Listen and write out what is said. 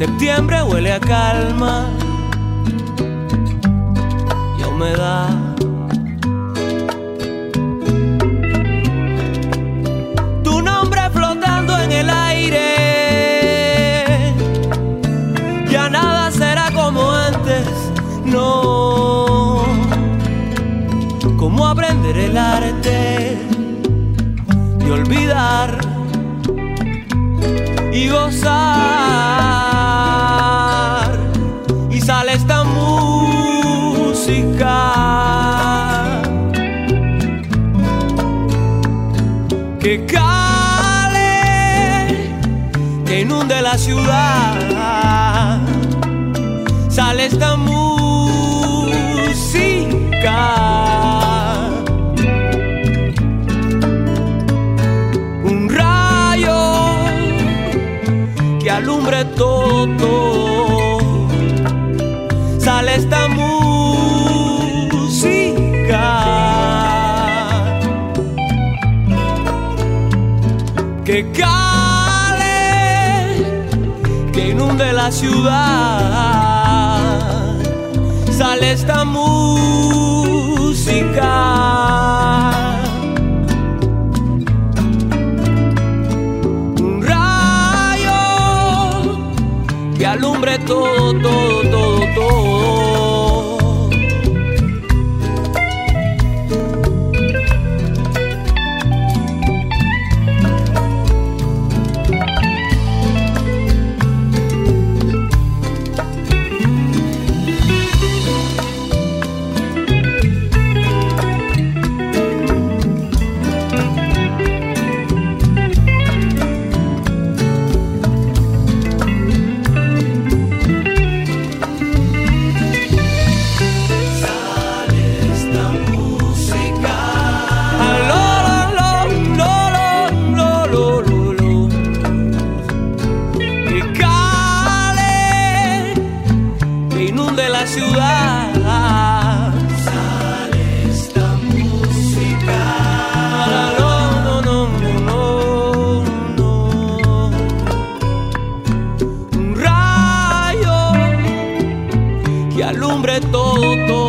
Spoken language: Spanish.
Septiembre huele a calma y a humedad. Tu nombre flotando en el aire, ya nada será como antes, no. ¿Cómo aprender el arte de olvidar y gozar? Y sale esta música que cale, que inunde la ciudad. Sale esta música, un rayo que alumbre todo. Sale esta música que cale, que inunde la ciudad. Sale esta música, un rayo que alumbre todo, todo, todo, todo. Alumbre todo, todo.